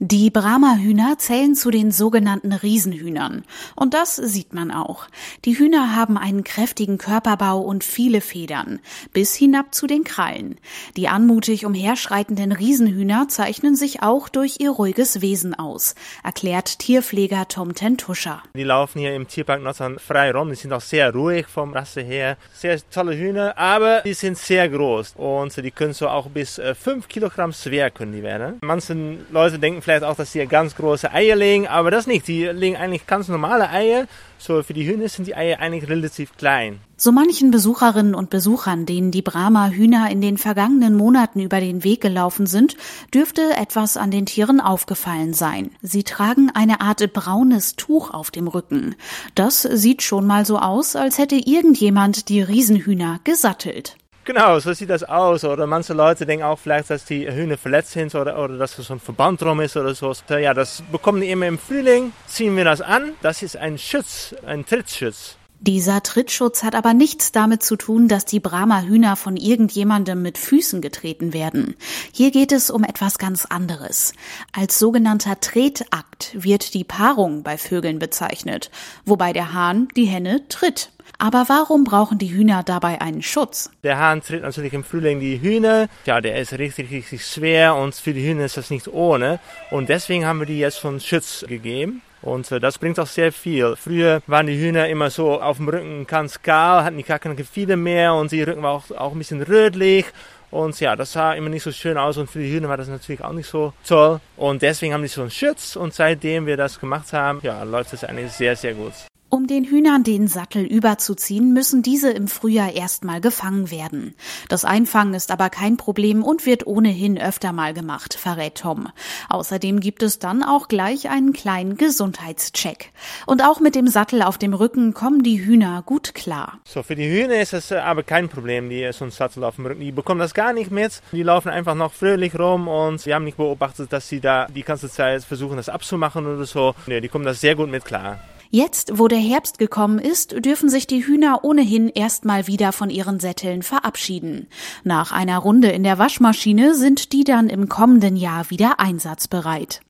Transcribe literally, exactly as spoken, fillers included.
Die Brahma-Hühner zählen zu den sogenannten Riesenhühnern. Und das sieht man auch. Die Hühner haben einen kräftigen Körperbau und viele Federn, bis hinab zu den Krallen. Die anmutig umherschreitenden Riesenhühner zeichnen sich auch durch ihr ruhiges Wesen aus, erklärt Tierpfleger Tom Tentuscher. Die laufen hier im Tierpark Nossern frei rum. Die sind auch sehr ruhig vom Rasse her. Sehr tolle Hühner, aber die sind sehr groß. Und die können so auch bis fünf Kilogramm schwer können die werden. Manche Leute denken vielleicht auch, dass sie ganz große Eier legen, aber das nicht. Die legen eigentlich ganz normale Eier. So für die Hühner sind die Eier eigentlich relativ klein. So manchen Besucherinnen und Besuchern, denen die Brahma-Hühner in den vergangenen Monaten über den Weg gelaufen sind, dürfte etwas an den Tieren aufgefallen sein. Sie tragen eine Art braunes Tuch auf dem Rücken. Das sieht schon mal so aus, als hätte irgendjemand die Riesenhühner gesattelt. Genau, so sieht das aus. Oder manche Leute denken auch vielleicht, dass die Hühner verletzt sind oder, oder dass so ein Verband drum ist oder so. Ja, das bekommen die immer im Frühling, ziehen wir das an. Das ist ein Schutz, ein Trittschutz. Dieser Trittschutz hat aber nichts damit zu tun, dass die Brahma-Hühner von irgendjemandem mit Füßen getreten werden. Hier geht es um etwas ganz anderes. Als sogenannter Tretakt wird die Paarung bei Vögeln bezeichnet, wobei der Hahn die Henne tritt. Aber warum brauchen die Hühner dabei einen Schutz? Der Hahn tritt natürlich im Frühling die Hühner. Ja, der ist richtig, richtig schwer und für die Hühner ist das nicht ohne. Und deswegen haben wir die jetzt schon Schutz gegeben. Und äh, das bringt auch sehr viel. Früher waren die Hühner immer so auf dem Rücken ganz kahl, hatten die gar keine Gefieder mehr und die Rücken war auch, auch ein bisschen rötlich. Und ja, das sah immer nicht so schön aus und für die Hühner war das natürlich auch nicht so toll. Und deswegen haben die so einen Schutz und seitdem wir das gemacht haben, ja, läuft das eigentlich sehr, sehr gut. Um den Hühnern den Sattel überzuziehen, müssen diese im Frühjahr erstmal gefangen werden. Das Einfangen ist aber kein Problem und wird ohnehin öfter mal gemacht, verrät Tom. Außerdem gibt es dann auch gleich einen kleinen Gesundheitscheck. Und auch mit dem Sattel auf dem Rücken kommen die Hühner gut klar. So, für die Hühner ist es aber kein Problem, die so einen Sattel auf dem Rücken. Die bekommen das gar nicht mit. Die laufen einfach noch fröhlich rum und wir haben nicht beobachtet, dass sie da die ganze Zeit versuchen, das abzumachen oder so. Nee, die kommen das sehr gut mit klar. Jetzt, wo der Herbst gekommen ist, dürfen sich die Hühner ohnehin erstmal wieder von ihren Sätteln verabschieden. Nach einer Runde in der Waschmaschine sind die dann im kommenden Jahr wieder einsatzbereit.